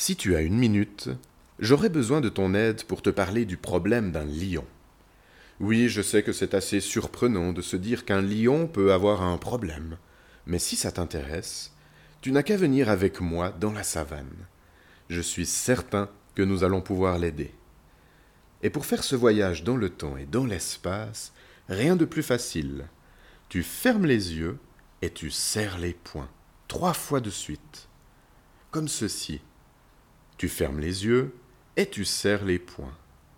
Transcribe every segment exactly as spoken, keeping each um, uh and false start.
Si tu as une minute, j'aurais besoin de ton aide pour te parler du problème d'un lion. Oui, je sais que c'est assez surprenant de se dire qu'un lion peut avoir un problème, mais si ça t'intéresse, tu n'as qu'à venir avec moi dans la savane. Je suis certain que nous allons pouvoir l'aider. Et pour faire ce voyage dans le temps et dans l'espace, rien de plus facile. Tu fermes les yeux et tu serres les poings, trois fois de suite, comme ceci. Tu fermes les yeux et tu serres les poings.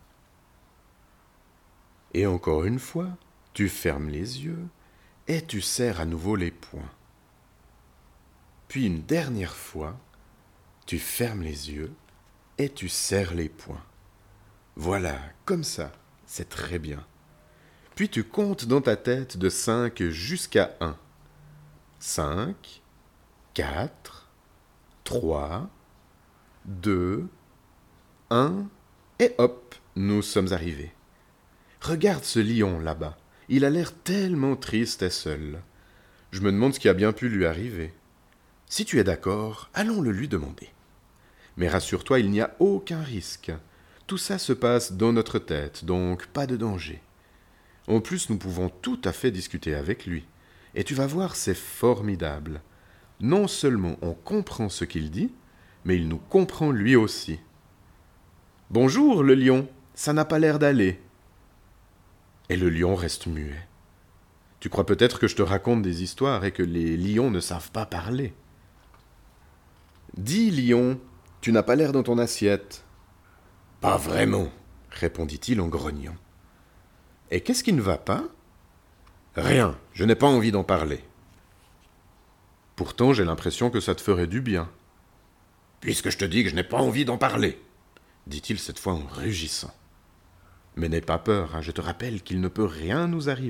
Et encore une fois, tu fermes les yeux et tu serres à nouveau les poings. Puis une dernière fois, tu fermes les yeux et tu serres les poings. Voilà, comme ça, c'est très bien. Puis tu comptes dans ta tête de cinq jusqu'à un. cinq, quatre, trois, deux, un, et hop, nous sommes arrivés. Regarde ce lion là-bas, il a l'air tellement triste et seul. Je me demande ce qui a bien pu lui arriver. Si tu es d'accord, allons le lui demander. Mais rassure-toi, il n'y a aucun risque. Tout ça se passe dans notre tête, donc pas de danger. En plus, nous pouvons tout à fait discuter avec lui. Et tu vas voir, c'est formidable. Non seulement on comprend ce qu'il dit, mais il nous comprend lui aussi. « Bonjour, le lion, ça n'a pas l'air d'aller. » Et le lion reste muet. Tu crois peut-être que je te raconte des histoires et que les lions ne savent pas parler. « Dis, lion, tu n'as pas l'air dans ton assiette. »« Pas vraiment, » répondit-il en grognant. « Et qu'est-ce qui ne va pas ?»« Rien, je n'ai pas envie d'en parler. »« Pourtant, j'ai l'impression que ça te ferait du bien. »« Puisque je te dis que je n'ai pas envie d'en parler, » dit-il cette fois en rugissant. « Mais n'aie pas peur, hein, je te rappelle qu'il ne peut rien nous arriver. »«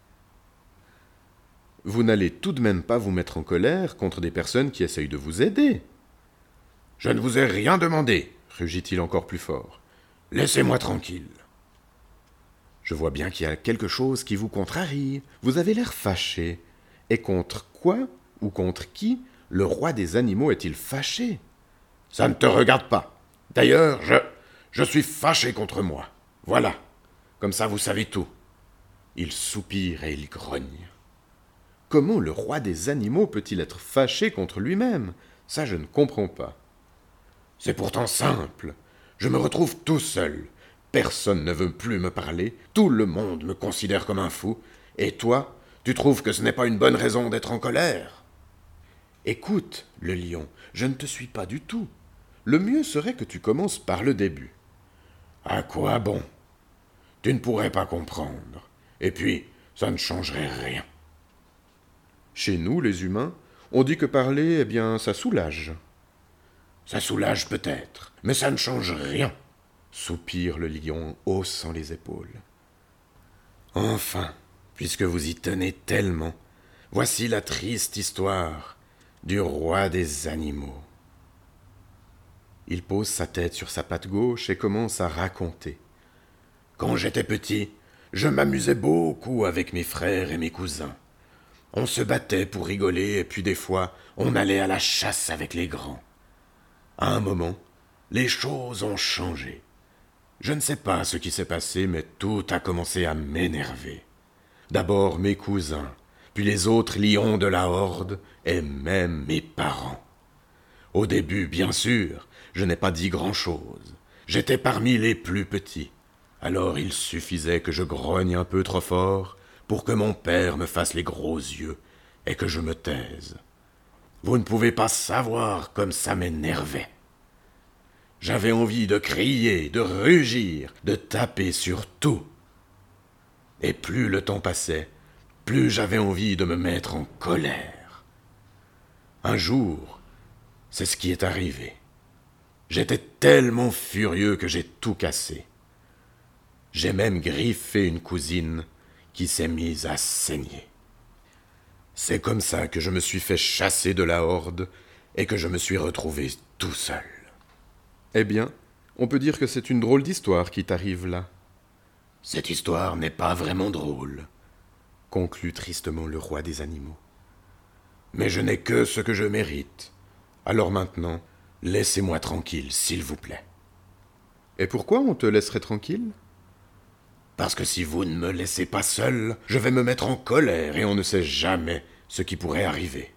Vous n'allez tout de même pas vous mettre en colère contre des personnes qui essayent de vous aider. »« Je ne vous ai rien demandé, » rugit-il encore plus fort. « Laissez-moi tranquille. » Je vois bien qu'il y a quelque chose qui vous contrarie. Vous avez l'air fâché. Et contre quoi ou contre qui le roi des animaux est-il fâché? Ça ne te regarde pas. D'ailleurs, je, je suis fâché contre moi. Voilà. Comme ça, vous savez tout. Il soupire et il grogne. Comment le roi des animaux peut-il être fâché contre lui-même? Ça, je ne comprends pas. C'est pourtant simple. Je me retrouve tout seul. Personne ne veut plus me parler, tout le monde me considère comme un fou, et toi, tu trouves que ce n'est pas une bonne raison d'être en colère? Écoute, le lion, je ne te suis pas du tout. Le mieux serait que tu commences par le début. À quoi bon? Tu ne pourrais pas comprendre, et puis ça ne changerait rien. Chez nous, les humains, on dit que parler, eh bien, ça soulage. Ça soulage peut-être, mais ça ne change rien. Soupire le lion, haussant les épaules. Enfin, puisque vous y tenez tellement, voici la triste histoire du roi des animaux. Il pose sa tête sur sa patte gauche et commence à raconter. Quand j'étais petit, je m'amusais beaucoup avec mes frères et mes cousins. On se battait pour rigoler et puis des fois, on allait à la chasse avec les grands. À un moment, les choses ont changé. Je ne sais pas ce qui s'est passé, mais tout a commencé à m'énerver. D'abord mes cousins, puis les autres lions de la horde, et même mes parents. Au début, bien sûr, je n'ai pas dit grand-chose. J'étais parmi les plus petits. Alors il suffisait que je grogne un peu trop fort pour que mon père me fasse les gros yeux et que je me taise. Vous ne pouvez pas savoir comme ça m'énervait. J'avais envie de crier, de rugir, de taper sur tout. Et plus le temps passait, plus j'avais envie de me mettre en colère. Un jour, c'est ce qui est arrivé. J'étais tellement furieux que j'ai tout cassé. J'ai même griffé une cousine qui s'est mise à saigner. C'est comme ça que je me suis fait chasser de la horde et que je me suis retrouvé tout seul. Eh bien, on peut dire que c'est une drôle d'histoire qui t'arrive là. Cette histoire n'est pas vraiment drôle, conclut tristement le roi des animaux. Mais je n'ai que ce que je mérite. Alors maintenant, Laissez-moi tranquille, s'il vous plaît. Et pourquoi on te laisserait tranquille? Parce que si vous ne me laissez pas seul, je vais me mettre en colère et on ne sait jamais ce qui pourrait arriver.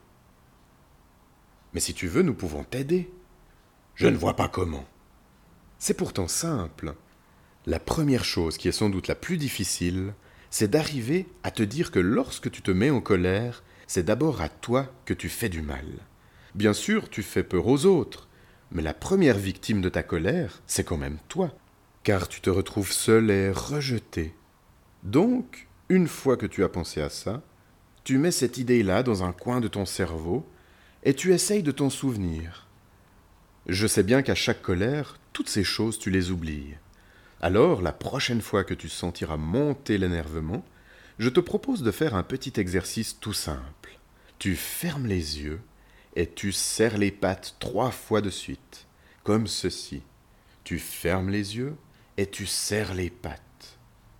Mais si tu veux, nous pouvons t'aider. Je ne vois pas comment. C'est pourtant simple. La première chose qui est sans doute la plus difficile, c'est d'arriver à te dire que lorsque tu te mets en colère, c'est d'abord à toi que tu fais du mal. Bien sûr, tu fais peur aux autres, mais la première victime de ta colère, c'est quand même toi, car tu te retrouves seul et rejeté. Donc, une fois que tu as pensé à ça, tu mets cette idée-là dans un coin de ton cerveau et tu essayes de t'en souvenir. Je sais bien qu'à chaque colère, toutes ces choses, tu les oublies. Alors, la prochaine fois que tu sentiras monter l'énervement, je te propose de faire un petit exercice tout simple. Tu fermes les yeux et tu serres les pattes trois fois de suite, comme ceci. Tu fermes les yeux et tu serres les pattes.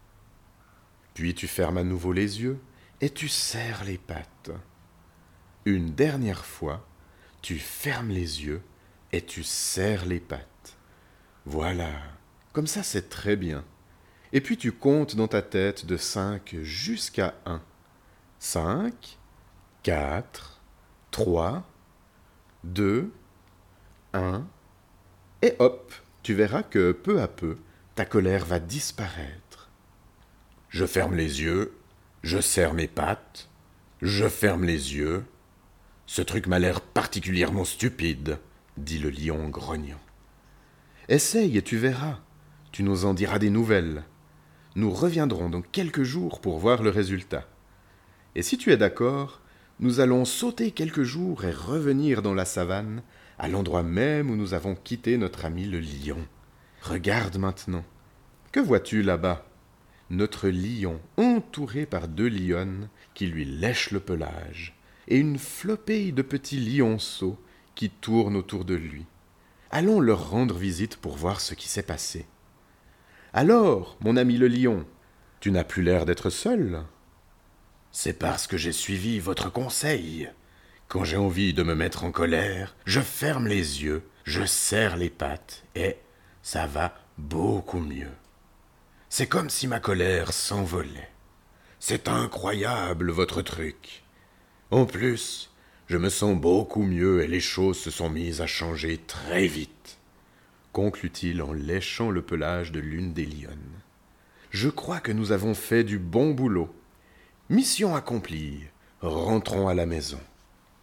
Puis tu fermes à nouveau les yeux et tu serres les pattes. Une dernière fois, tu fermes les yeux et tu serres les pattes. Voilà, comme ça c'est très bien. Et puis tu comptes dans ta tête de cinq jusqu'à un. cinq, quatre, trois, deux, un, et hop, tu verras que peu à peu, ta colère va disparaître. Je ferme les yeux, je serre mes pattes, je ferme les yeux. Ce truc m'a l'air particulièrement stupide, dit le lion en grognant. Essaye et tu verras, tu nous en diras des nouvelles. Nous reviendrons dans quelques jours pour voir le résultat. Et si tu es d'accord, nous allons sauter quelques jours et revenir dans la savane, à l'endroit même où nous avons quitté notre ami le lion. Regarde maintenant. Que vois-tu là-bas? Notre lion entouré par deux lionnes qui lui lèchent le pelage, et une flopée de petits lionceaux qui tournent autour de lui. Allons leur rendre visite pour voir ce qui s'est passé. Alors, mon ami le lion, tu n'as plus l'air d'être seul. C'est parce que j'ai suivi votre conseil. Quand j'ai envie de me mettre en colère, je ferme les yeux, je serre les pattes, et ça va beaucoup mieux. C'est comme si ma colère s'envolait. C'est incroyable, votre truc. En plus, je me sens beaucoup mieux et les choses se sont mises à changer très vite, conclut-il en léchant le pelage de l'une des lionnes. Je crois que nous avons fait du bon boulot. Mission accomplie, rentrons à la maison.